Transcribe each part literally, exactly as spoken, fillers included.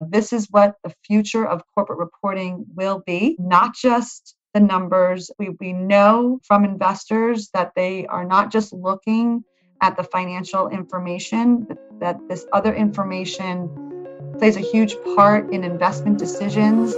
this is what the future of corporate reporting will be, not just the numbers. We, we know from investors that they are not just looking at the financial information, but that this other information plays a huge part in investment decisions.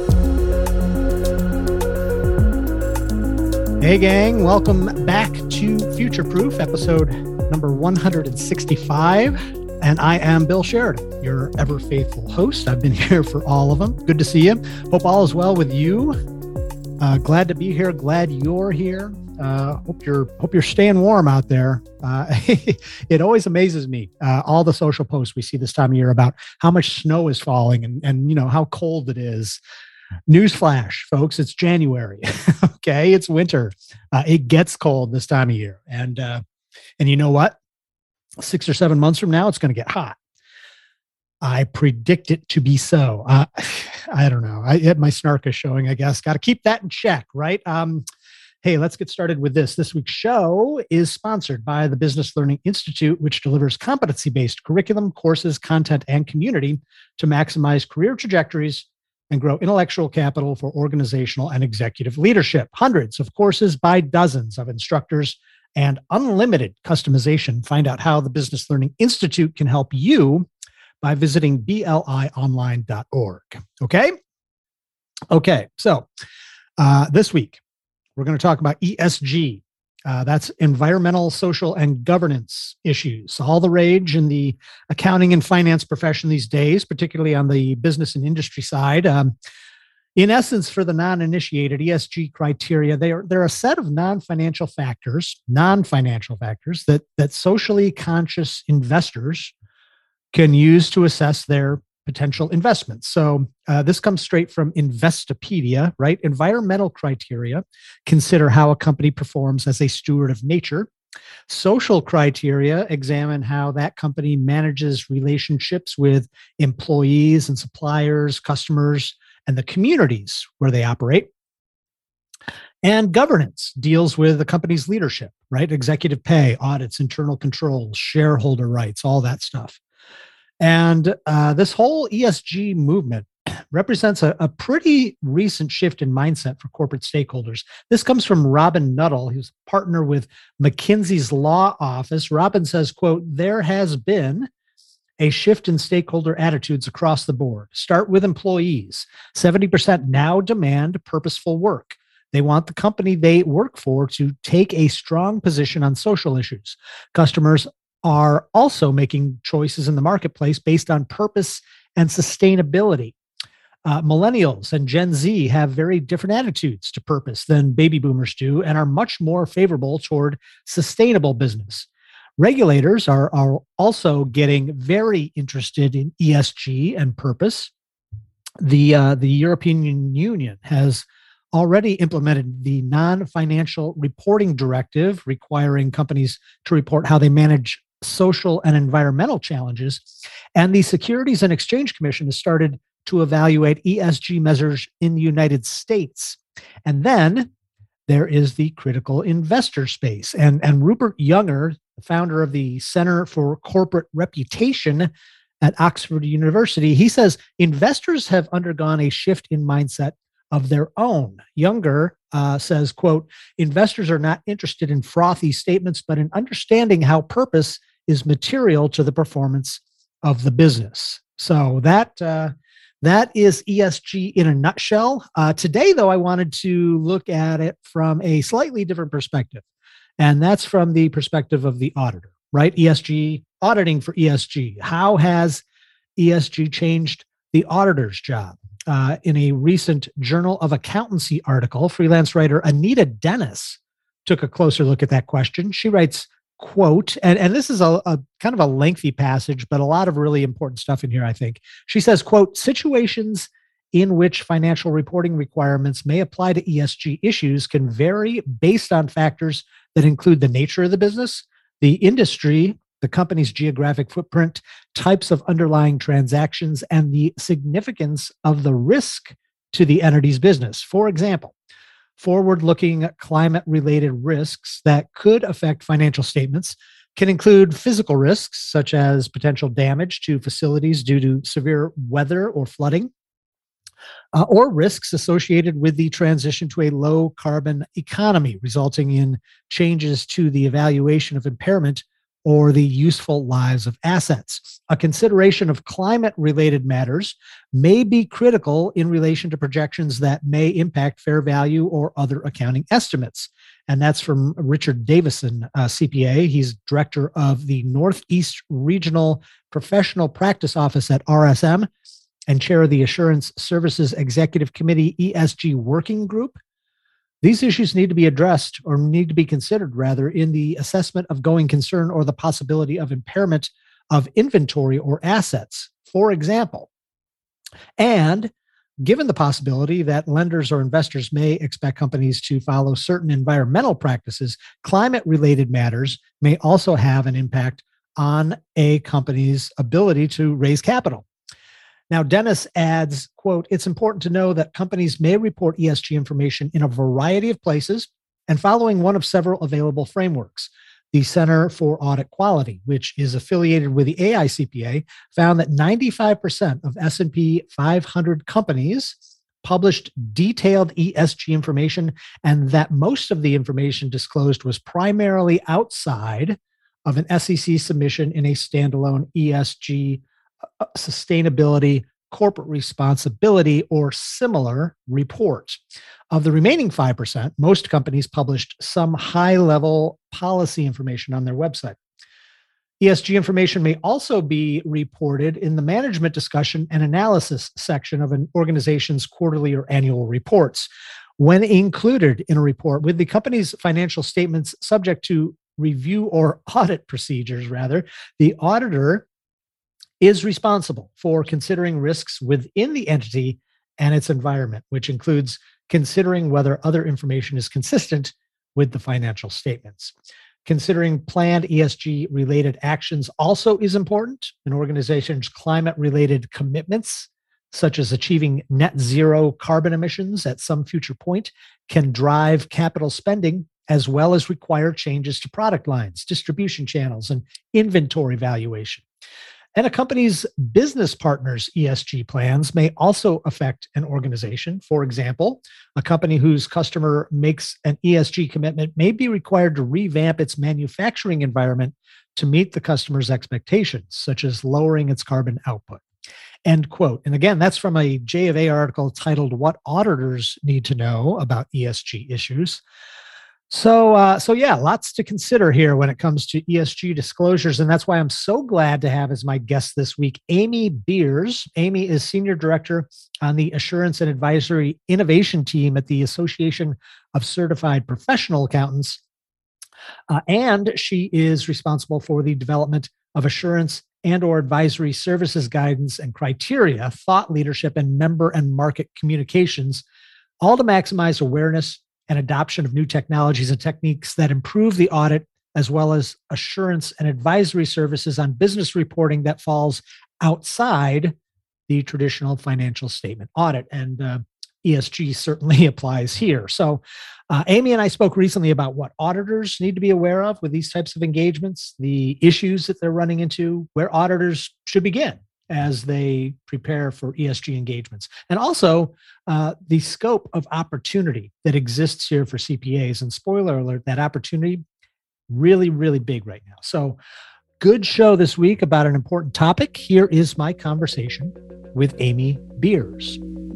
Hey gang, welcome back to Future Proof, episode number one hundred sixty-five. And I am Bill Sheridan, your ever faithful host. I've been here for all of them. Good to see you. Hope all is well with you. Uh, glad to be here. Glad you're here. Uh, hope you're hope you're staying warm out there. Uh, it always amazes me, uh, all the social posts we see this time of year about how much snow is falling and and you know how cold it is. Newsflash, folks, it's January. Okay, it's winter. Uh, it gets cold this time of year, and uh, and you know what? Six or seven months from now, it's going to get hot. I predict it to be so. Uh, I don't know. I my snark is showing, I guess. Got to keep that in check, right? Um, hey, let's get started with this. This week's show is sponsored by the Business Learning Institute, which delivers competency-based curriculum, courses, content, and community to maximize career trajectories and grow intellectual capital for organizational and executive leadership. Hundreds of courses by dozens of instructors and unlimited customization. Find out how the Business Learning Institute can help you by visiting B L I online dot org. Okay? Okay, so uh, this week, we're going to talk about E S G. Uh, that's environmental, social, and governance issues. All the rage in the accounting and finance profession these days, particularly on the business and industry side. Um, in essence, for the non-initiated, E S G criteria, they are they're a set of non-financial factors, non-financial factors that that socially conscious investors can use to assess their potential investments. So uh, this comes straight from Investopedia, right? Environmental criteria consider how a company performs as a steward of nature. Social criteria examine how that company manages relationships with employees and suppliers, customers, and the communities where they operate. And governance deals with the company's leadership, right? Executive pay, audits, internal controls, shareholder rights, all that stuff. And uh, this whole E S G movement represents a, a pretty recent shift in mindset for corporate stakeholders. This comes from Robin Nuttall, who's a partner with McKinsey's law office. Robin says, quote, there has been a shift in stakeholder attitudes across the board. Start with employees. seventy percent now demand purposeful work. They want the company they work for to take a strong position on social issues. Customers are also making choices in the marketplace based on purpose and sustainability. Uh, millennials and Gen Z have very different attitudes to purpose than baby boomers do and are much more favorable toward sustainable business. Regulators are, are also getting very interested in E S G and purpose. The, uh, the European Union has already implemented the non-financial reporting directive requiring companies to report how they manage social and environmental challenges. And the Securities and Exchange Commission has started to evaluate E S G measures in the United States. And then there is the critical investor space. And, and Rupert Younger, the founder of the Center for Corporate Reputation at Oxford University, he says investors have undergone a shift in mindset of their own. Younger uh, says, quote, investors are not interested in frothy statements, but in understanding how purpose is material to the performance of the business. So that uh, that is E S G in a nutshell. Uh, today, though, I wanted to look at it from a slightly different perspective, and that's from the perspective of the auditor, right? E S G, auditing for E S G. How has E S G changed the auditor's job? Uh, in a recent Journal of Accountancy article, freelance writer Anita Dennis took a closer look at that question. She writes, quote, and, and this is a, a kind of a lengthy passage, but a lot of really important stuff in here, I think. She says, quote, situations in which financial reporting requirements may apply to E S G issues can vary based on factors that include the nature of the business, the industry, the company's geographic footprint, types of underlying transactions, and the significance of the risk to the entity's business. For example, forward-looking climate-related risks that could affect financial statements can include physical risks, such as potential damage to facilities due to severe weather or flooding, uh, or risks associated with the transition to a low carbon economy, resulting in changes to the evaluation of impairment or the useful lives of assets. A consideration of climate-related matters may be critical in relation to projections that may impact fair value or other accounting estimates. And that's from Richard Davison, uh, C P A. He's director of the Northeast Regional Professional Practice Office at R S M and chair of the Assurance Services Executive Committee E S G Working Group. These issues need to be addressed or need to be considered, rather, in the assessment of going concern or the possibility of impairment of inventory or assets, for example. And given the possibility that lenders or investors may expect companies to follow certain environmental practices, climate-related matters may also have an impact on a company's ability to raise capital. Now, Dennis adds, quote, "It's important to know that companies may report E S G information in a variety of places and following one of several available frameworks. The Center for Audit Quality, which is affiliated with the A I C P A, found that ninety-five percent of S and P five hundred companies published detailed E S G information, and that most of the information disclosed was primarily outside of an S E C submission in a standalone E S G sustainability, corporate responsibility, or similar report. Of the remaining five percent, most companies published some high-level policy information on their website. E S G information may also be reported in the management discussion and analysis section of an organization's quarterly or annual reports. When included in a report with the company's financial statements subject to review or audit procedures, rather, the auditor is responsible for considering risks within the entity and its environment, which includes considering whether other information is consistent with the financial statements. Considering planned E S G-related actions also is important. An organization's climate-related commitments, such as achieving net zero carbon emissions at some future point, can drive capital spending as well as require changes to product lines, distribution channels, and inventory valuation. And a company's business partners' E S G plans may also affect an organization. For example, a company whose customer makes an E S G commitment may be required to revamp its manufacturing environment to meet the customer's expectations, such as lowering its carbon output. End quote. And again, that's from a J of A article titled "What Auditors Need to Know About E S G Issues." So, uh, so yeah, lots to consider here when it comes to E S G disclosures. And that's why I'm so glad to have as my guest this week, Amy Beers. Amy is Senior Director on the Assurance and Advisory Innovation Team at the Association of Certified Professional Accountants. Uh, and she is responsible for the development of assurance and or advisory services guidance and criteria, thought leadership, and member and market communications, all to maximize awareness and adoption of new technologies and techniques that improve the audit, as well as assurance and advisory services on business reporting that falls outside the traditional financial statement audit. And uh, E S G certainly applies here. So uh, Amy and I spoke recently about what auditors need to be aware of with these types of engagements, the issues that they're running into, where auditors should begin as they prepare for E S G engagements, and also uh, the scope of opportunity that exists here for C P As. And spoiler alert, that opportunity really, really big right now. So good show this week about an important topic. Here is my conversation with Amy Beers.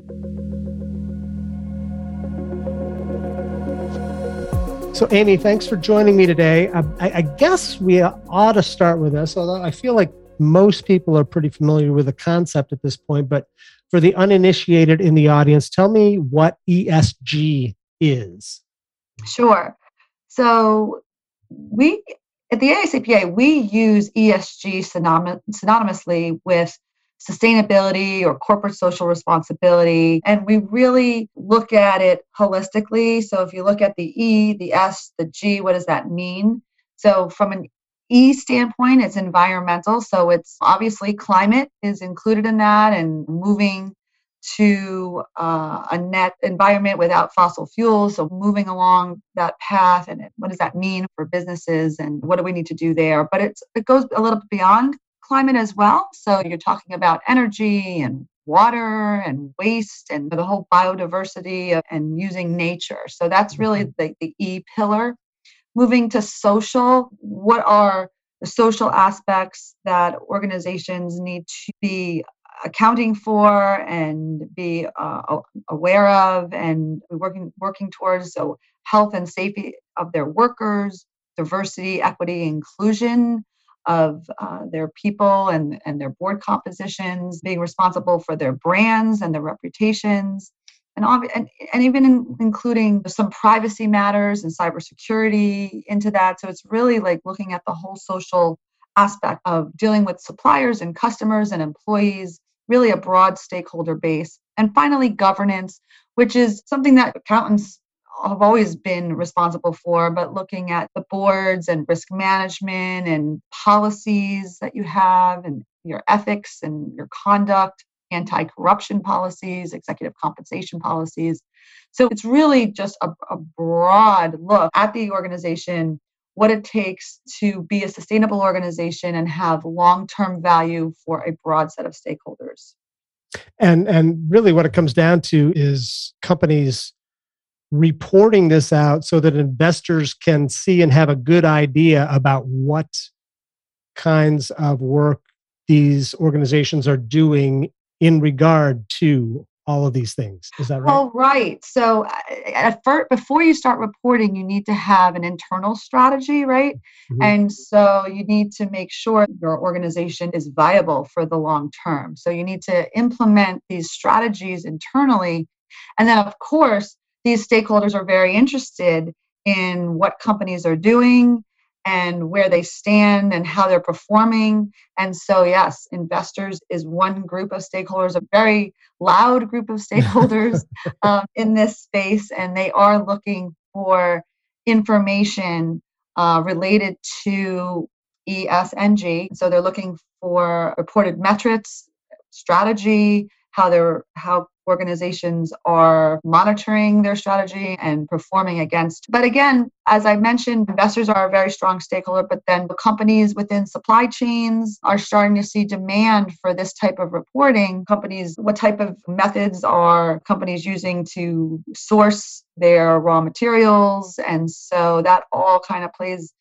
So Amy, thanks for joining me today. I, I guess we ought to start with this, although I feel like most people are pretty familiar with the concept at this point, but for the uninitiated in the audience, tell me what E S G is. Sure. So we, at the A I C P A, we use E S G synonym, synonymously with sustainability or corporate social responsibility, and we really look at it holistically. So if you look at the E, the S, the G, what does that mean? So from an E standpoint, it's environmental. So it's obviously climate is included in that, and moving to uh, a net environment without fossil fuels. So moving along that path, and what does that mean for businesses, and what do we need to do there? But it's it goes a little bit beyond climate as well. So you're talking about energy and water and waste and the whole biodiversity and using nature. So that's really the, the E pillar. Moving to social, what are the social aspects that organizations need to be accounting for and be uh, aware of and working working towards? So health and safety of their workers, diversity, equity, inclusion of uh, their people and, and their board compositions, being responsible for their brands and their reputations, and, and, and even in, including some privacy matters and cybersecurity into that. So it's really like looking at the whole social aspect of dealing with suppliers and customers and employees, really a broad stakeholder base. And finally, governance, which is something that accountants have always been responsible for, but looking at the boards and risk management and policies that you have and your ethics and your conduct, anti-corruption policies, executive compensation policies. So it's really just a, a broad look at the organization, what it takes to be a sustainable organization and have long-term value for a broad set of stakeholders. And and really what it comes down to is companies reporting this out so that investors can see and have a good idea about what kinds of work these organizations are doing in regard to all of these things. Is that right? Oh, right. So at first, before you start reporting, you need to have an internal strategy, right? Mm-hmm. And so you need to make sure your organization is viable for the long term. So you need to implement these strategies internally. And then, of course, these stakeholders are very interested in what companies are doing and where they stand and how they're performing. And so, yes, investors is one group of stakeholders, a very loud group of stakeholders um, in this space, and they are looking for information uh, related to E S G. So they're looking for reported metrics, strategy, how they're how organizations are monitoring their strategy and performing against. But again, as I mentioned, investors are a very strong stakeholder, but then the companies within supply chains are starting to see demand for this type of reporting. Companies, what type of methods are companies using to source their raw materials? And so that all kind of plays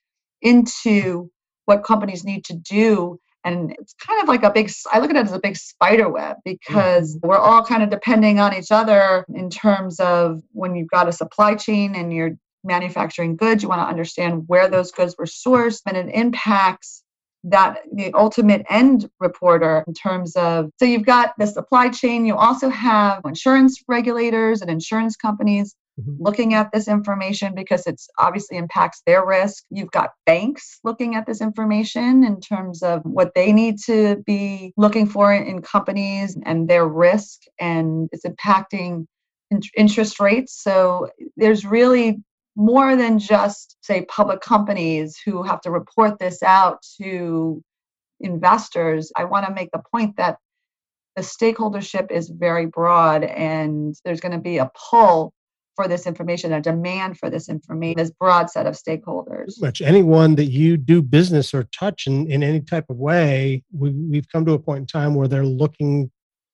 into what companies need to do. And it's kind of like a big, I look at it as a big spider web, because we're all kind of depending on each other in terms of when you've got a supply chain and you're manufacturing goods, you want to understand where those goods were sourced, and it impacts that the ultimate end reporter in terms of, so you've got the supply chain, you also have insurance regulators and insurance companies mm-hmm. looking at this information because it's obviously impacts their risk. You've got banks looking at this information in terms of what they need to be looking for in companies and their risk, and it's impacting in- interest rates. So there's really more than just, say, public companies who have to report this out to investors. I want to make the point that the stakeholdership is very broad, and there's going to be a pull for this information, a demand for this information, this broad set of stakeholders. Much anyone that you do business or touch in, in any type of way, we, we've come to a point in time where they're looking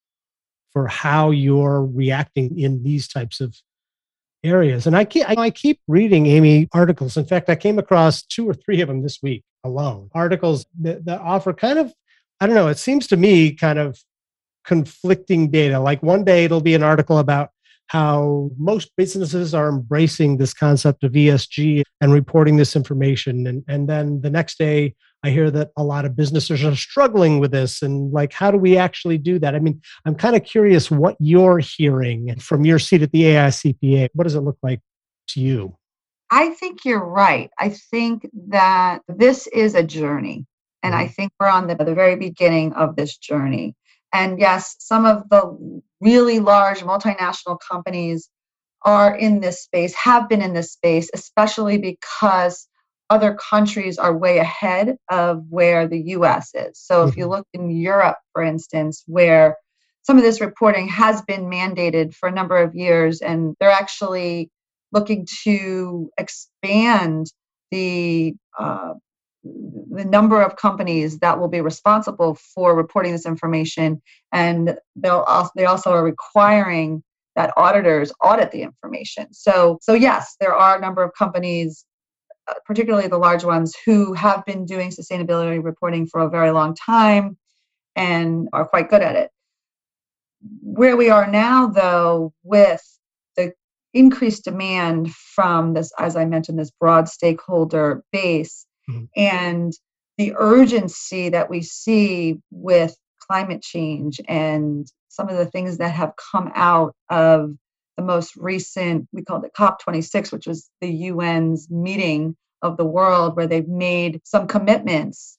for how you're reacting in these types of areas. And I keep, I keep reading, Amy, articles. In fact, I came across two or three of them this week alone. Articles that, that offer kind of, I don't know, it seems to me kind of conflicting data. Like one day it'll be an article about how most businesses are embracing this concept of E S G and reporting this information. And, and then the next day, I hear that a lot of businesses are struggling with this. And like, how do we actually do that? I mean, I'm kind of curious what you're hearing from your seat at the A I C P A. What does it look like to you? I think you're right. I think that this is a journey. And mm-hmm. I think we're on the, the very beginning of this journey. And yes, some of the really large multinational companies are in this space, have been in this space, especially because other countries are way ahead of where the U S is. So mm-hmm. if you look in Europe, for instance, where some of this reporting has been mandated for a number of years, and they're actually looking to expand the uh, the number of companies that will be responsible for reporting this information, and they'll also, they also are requiring that auditors audit the information. So, so yes, there are a number of companies, uh, particularly the large ones, who have been doing sustainability reporting for a very long time and are quite good at it. Where we are now, though, with the increased demand from this, as I mentioned, this broad stakeholder base, mm-hmm. and the urgency that we see with climate change and some of the things that have come out of the most recent, we called it COP twenty-six, which was the U N's meeting of the world, where they've made some commitments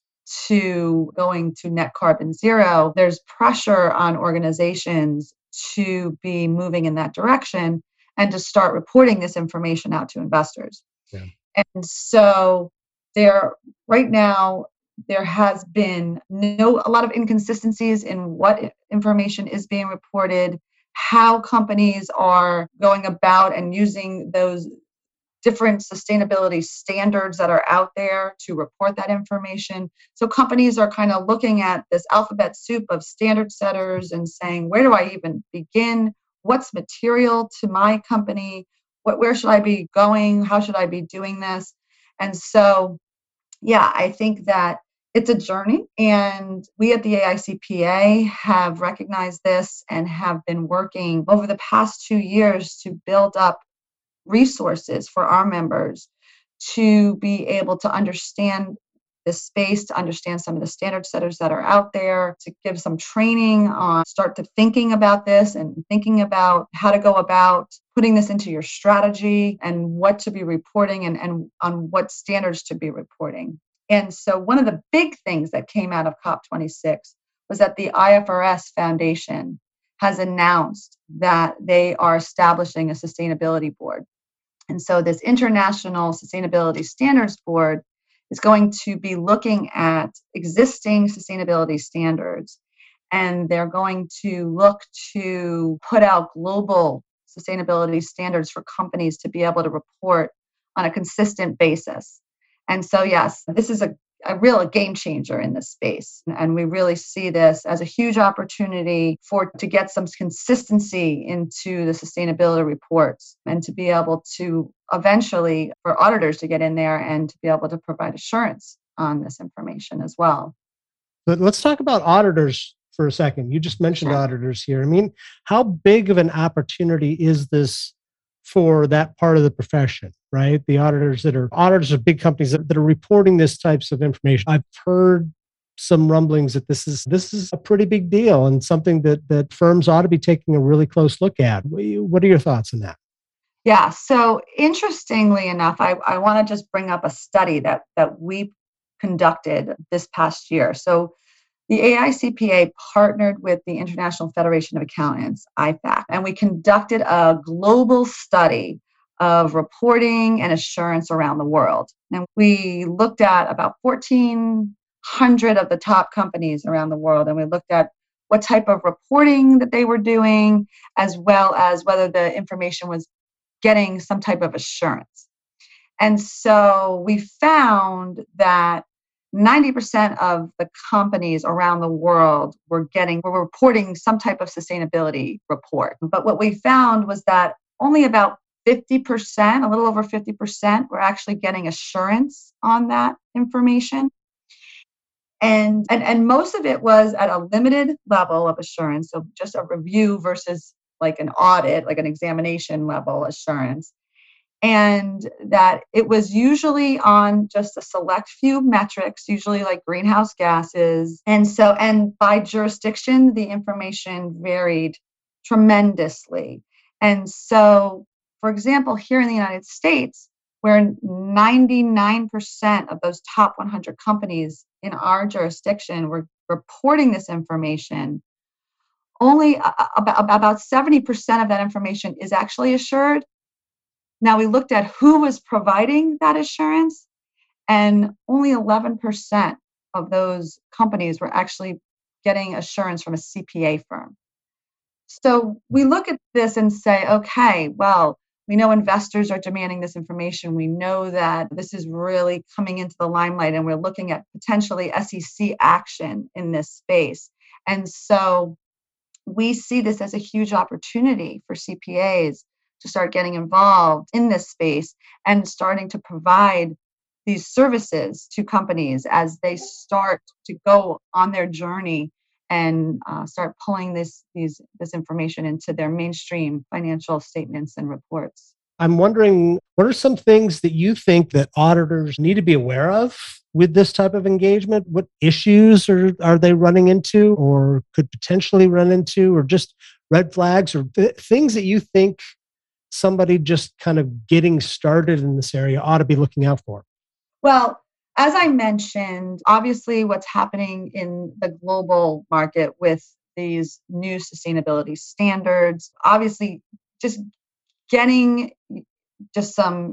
to going to net carbon zero. There's pressure on organizations to be moving in that direction and to start reporting this information out to investors. Yeah. And so there, right now, there has been no a lot of inconsistencies in what information is being reported, how companies are going about and using those different sustainability standards that are out there to report that information. So companies are kind of looking at this alphabet soup of standard setters and saying, where do I even begin? What's material to my company? What, where should I be going? How should I be doing this? And so, yeah, I think that it's a journey, and we at the A I C P A have recognized this and have been working over the past two years to build up resources for our members to be able to understand this space, to understand some of the standard setters that are out there, to give some training on start to thinking about this and thinking about how to go about putting this into your strategy and what to be reporting and, and on what standards to be reporting. And so one of the big things that came out of COP twenty-six was that the I F R S Foundation has announced that they are establishing a sustainability board. And so this International Sustainability Standards Board is going to be looking at existing sustainability standards, and they're going to look to put out global sustainability standards for companies to be able to report on a consistent basis. And so, yes, this is a, a real game changer in this space. And we really see this as a huge opportunity for to get some consistency into the sustainability reports and to be able to eventually for auditors to get in there and to be able to provide assurance on this information as well. But let's talk about auditors for a second. You just mentioned sure. auditors here. I mean, how big of an opportunity is this for that part of the profession, right? The auditors that are auditors of big companies that, that are reporting this types of information. I've heard some rumblings that this is this is a pretty big deal and something that that firms ought to be taking a really close look at. What are your thoughts on that? Yeah, so interestingly enough, I, I want to just bring up a study that that we conducted this past year. So the A I C P A partnered with the International Federation of Accountants, I FAC, and we conducted a global study of reporting and assurance around the world. And we looked at about fourteen hundred of the top companies around the world, and we looked at what type of reporting that they were doing, as well as whether the information was getting some type of assurance. And so we found that ninety percent of the companies around the world were getting, were reporting some type of sustainability report. But what we found was that only about fifty percent, a little over fifty percent, were actually getting assurance on that information. And, and, and most of it was at a limited level of assurance, so just a review versus like an audit, like an examination level assurance. And that it was usually on just a select few metrics, usually like greenhouse gases. And so, and by jurisdiction, the information varied tremendously. And so, for example, here in the United States, where ninety-nine percent of those top one hundred companies in our jurisdiction were reporting this information, only about, about seventy percent of that information is actually assured. Now, we looked at who was providing that assurance, and only eleven percent of those companies were actually getting assurance from a C P A firm. So we look at this and say, okay, well, we know investors are demanding this information. We know that this is really coming into the limelight, and we're looking at potentially S E C action in this space. And so we see this as a huge opportunity for C P As to start getting involved in this space and starting to provide these services to companies as they start to go on their journey and uh, start pulling this these this information into their mainstream financial statements and reports. I'm wondering, what are some things that you think that auditors need to be aware of with this type of engagement? What issues are, are they running into or could potentially run into, or just red flags or th- things that you think somebody just kind of getting started in this area ought to be looking out for? Well, as I mentioned, obviously what's happening in the global market with these new sustainability standards, obviously just getting just some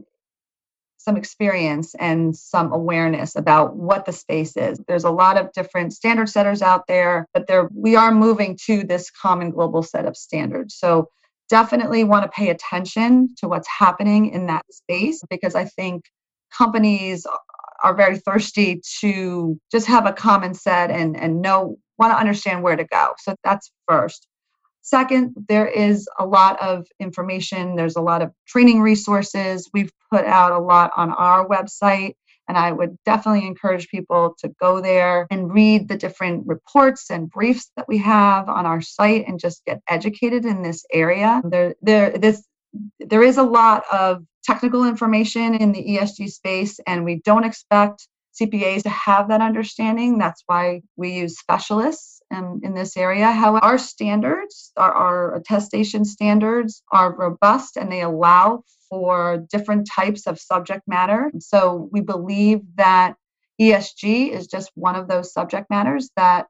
some experience and some awareness about what the space is. There's a lot of different standard setters out there, but there we are moving to this common global set of standards. So definitely want to pay attention to what's happening in that space, because I think companies are very thirsty to just have a common set and, and know, want to understand where to go. So that's first. Second, there is a lot of information. There's a lot of training resources. We've put out a lot on our website, and I would definitely encourage people to go there and read the different reports and briefs that we have on our site and just get educated in this area. There, there, this, there is a lot of technical information in the E S G space, and we don't expect C P As to have that understanding. That's why we use specialists in, in this area. However, our standards, our, our attestation standards are robust, and they allow for different types of subject matter. So we believe that E S G is just one of those subject matters that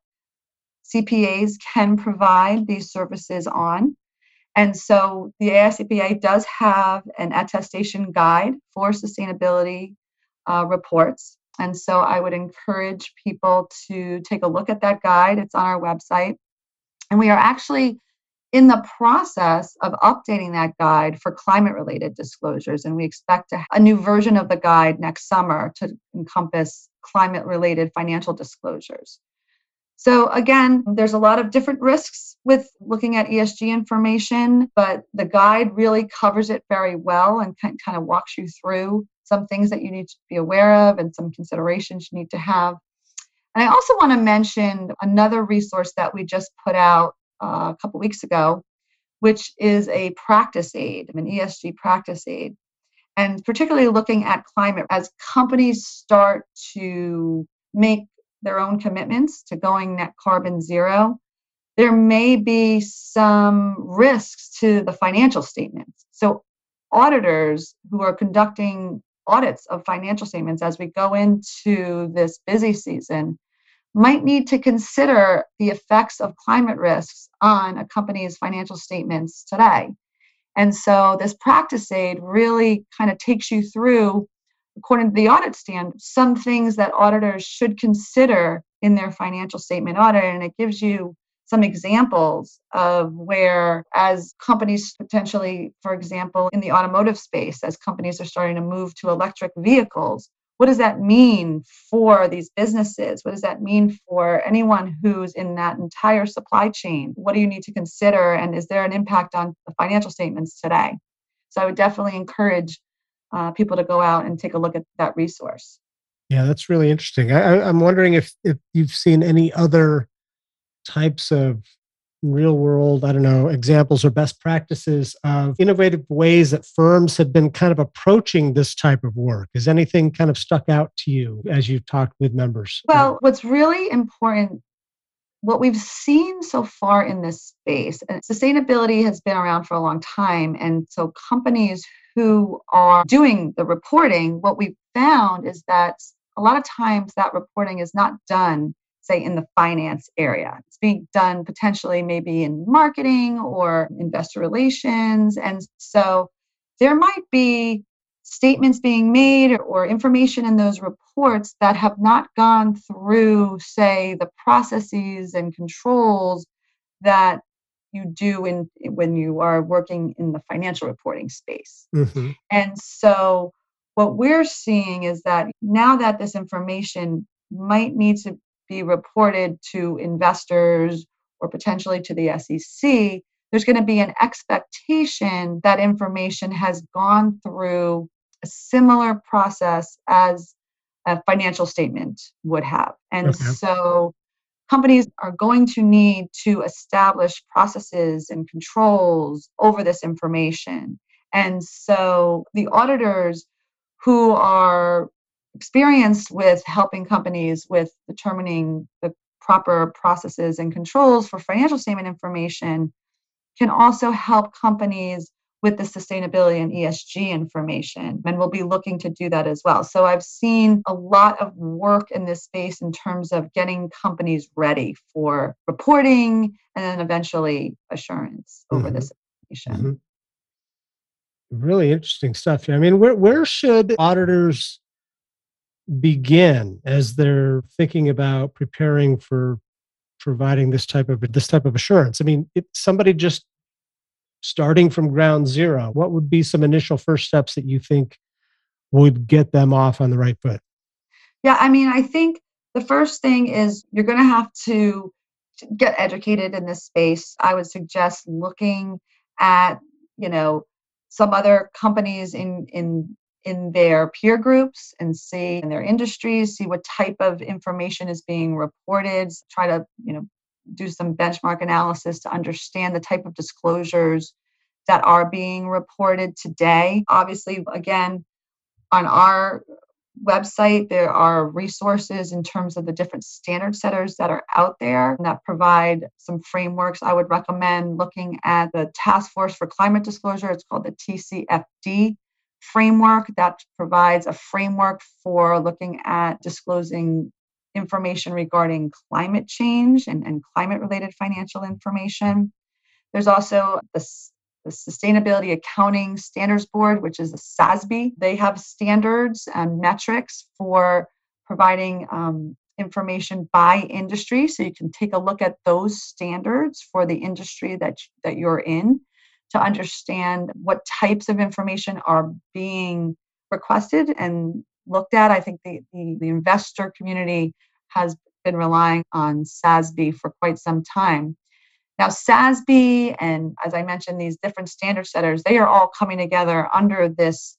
C P As can provide these services on. And so the A I C P A does have an attestation guide for sustainability uh, reports. And so I would encourage people to take a look at that guide. It's on our website. And we are actually in the process of updating that guide for climate-related disclosures. And we expect a, a new version of the guide next summer to encompass climate-related financial disclosures. So again, there's a lot of different risks with looking at E S G information, but the guide really covers it very well and kind of walks you through some things that you need to be aware of and some considerations you need to have. And I also want to mention another resource that we just put out uh, a couple weeks ago, which is a practice aid, an E S G practice aid. And particularly looking at climate as companies start to make their own commitments to going net carbon zero, there may be some risks to the financial statements. So auditors who are conducting audits of financial statements as we go into this busy season might need to consider the effects of climate risks on a company's financial statements today. And so this practice aid really kind of takes you through, according to the audit standard, some things that auditors should consider in their financial statement audit. And it gives you some examples of where, as companies potentially, for example, in the automotive space, as companies are starting to move to electric vehicles, what does that mean for these businesses? What does that mean for anyone who's in that entire supply chain? What do you need to consider? And is there an impact on the financial statements today? So I would definitely encourage Uh, people to go out and take a look at that resource. Yeah, that's really interesting. I, I'm wondering if, if you've seen any other types of real world, I don't know, examples or best practices of innovative ways that firms have been kind of approaching this type of work. Has anything kind of stuck out to you as you've talked with members? Well, what's really important, what we've seen so far in this space, and sustainability has been around for a long time. And so companies who are doing the reporting, what we've found is that a lot of times that reporting is not done, say, in the finance area. It's being done potentially maybe in marketing or investor relations. And so there might be statements being made or information in those reports that have not gone through, say, the processes and controls that you do in when you are working in the financial reporting space. Mm-hmm. And so what we're seeing is that now that this information might need to be reported to investors or potentially to the S E C, there's going to be an expectation that information has gone through a similar process as a financial statement would have. And Okay. so companies are going to need to establish processes and controls over this information. And so the auditors who are experienced with helping companies with determining the proper processes and controls for financial statement information can also help companies with the sustainability and E S G information, and we'll be looking to do that as well. So I've seen a lot of work in this space in terms of getting companies ready for reporting and then eventually assurance over Mm-hmm. this information. Mm-hmm. Really interesting stuff. I mean, where where should auditors begin as they're thinking about preparing for providing this type of this type of assurance? I mean, if somebody just starting from ground zero, what would be some initial first steps that you think would get them off on the right foot? Yeah, I mean, I think the first thing is you're going to have to get educated in this space. I would suggest looking at, you know, some other companies in in in their peer groups and see in their industries, see what type of information is being reported, try to, you know, do some benchmark analysis to understand the type of disclosures that are being reported today. Obviously, again, on our website, there are resources in terms of the different standard setters that are out there that provide some frameworks. I would recommend looking at the Task Force for Climate Disclosure. It's called the T C F D framework that provides a framework for looking at disclosing information regarding climate change and, and climate-related financial information. There's also the, the Sustainability Accounting Standards Board, which is the S A S B. They have standards and metrics for providing um, information by industry. So you can take a look at those standards for the industry that, that you're in to understand what types of information are being requested and looked at. I think the, the, the investor community has been relying on S A S B for quite some time. Now, S A S B and, as I mentioned, these different standard setters, they are all coming together under this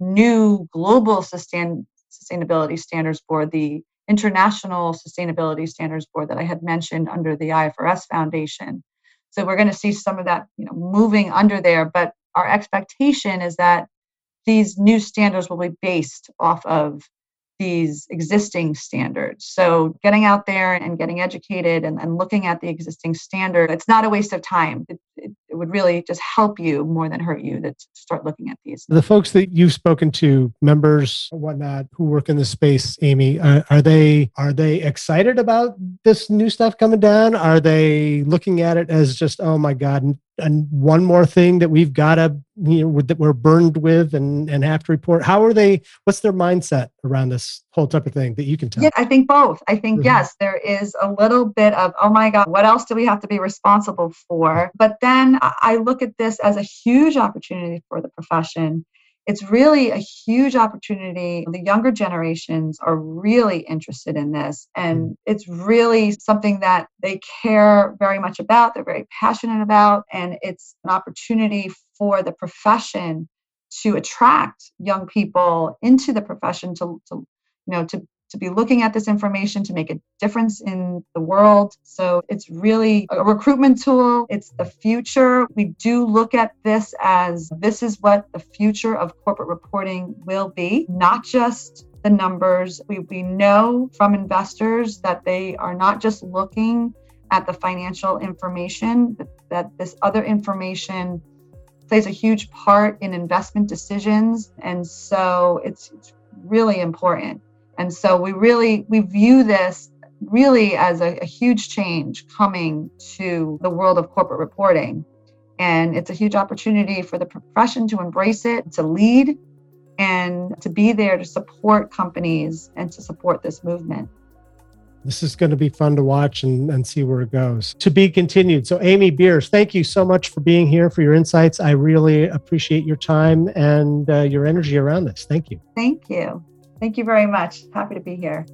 new global sustain, sustainability standards board, the International Sustainability Standards Board that I had mentioned under the I F R S Foundation. So we're going to see some of that, you know, moving under there, but our expectation is that these new standards will be based off of these existing standards. So getting out there and getting educated and, and looking at the existing standard, it's not a waste of time. It, it, it would really just help you more than hurt you to start looking at these. The folks that you've spoken to, members or whatnot, who work in this space, Amy, uh, are they are they excited about this new stuff coming down? Are they looking at it as just, oh my God, and, and one more thing that we've got to, you know, that we're burned with and, and have to report? How are they, what's their mindset around this whole type of thing that you can tell? Yeah, I think both. I think, Mm-hmm. yes, there is a little bit of, oh my God, what else do we have to be responsible for? But then I look at this as a huge opportunity for the profession. It's really a huge opportunity. The younger generations are really interested in this, and it's really something that they care very much about. They're very passionate about, and it's an opportunity for the profession to attract young people into the profession to, to you know, to to be looking at this information to make a difference in the world. So it's really a recruitment tool. It's the future. We do look at this as this is what the future of corporate reporting will be, not just the numbers. We, we know from investors that they are not just looking at the financial information, that, that this other information plays a huge part in investment decisions. And so it's, it's really important. And so we really, we view this really as a, a huge change coming to the world of corporate reporting. And it's a huge opportunity for the profession to embrace it, to lead, and to be there to support companies and to support this movement. This is going to be fun to watch and, and see where it goes. To be continued. So Amy Beers, thank you so much for being here, for your insights. I really appreciate your time and uh, your energy around this. Thank you. Thank you. Thank you very much. Happy to be here.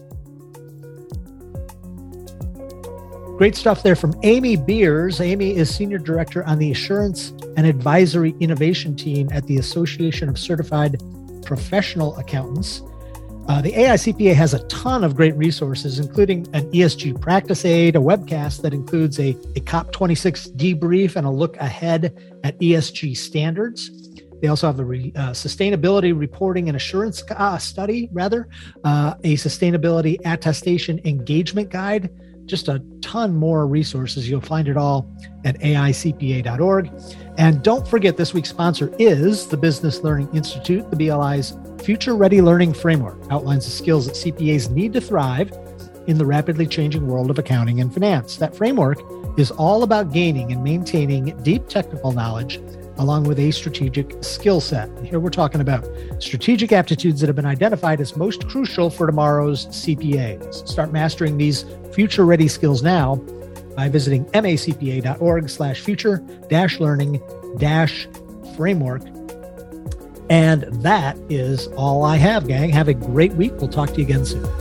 Great stuff there from Amy Beers. Amy is Senior Director on the Assurance and Advisory Innovation Team at the Association of Certified Professional Accountants. Uh, the A I C P A has a ton of great resources, including an E S G practice aid, a webcast that includes a, a COP twenty-six debrief and a look ahead at E S G standards. They also have the re, uh, sustainability reporting and assurance uh, study, rather, uh, a sustainability attestation engagement guide, just a ton more resources. You'll find it all at A I C P A dot org. And don't forget, this week's sponsor is the Business Learning Institute. The B L I's Future Ready Learning Framework outlines the skills that C P As need to thrive in the rapidly changing world of accounting and finance. That framework is all about gaining and maintaining deep technical knowledge along with a strategic skill set. And here we're talking about strategic aptitudes that have been identified as most crucial for tomorrow's C P As. Start mastering these future-ready skills now by visiting M A C P A dot org slash future dash learning dash framework. And that is all I have, gang. Have a great week. We'll talk to you again soon.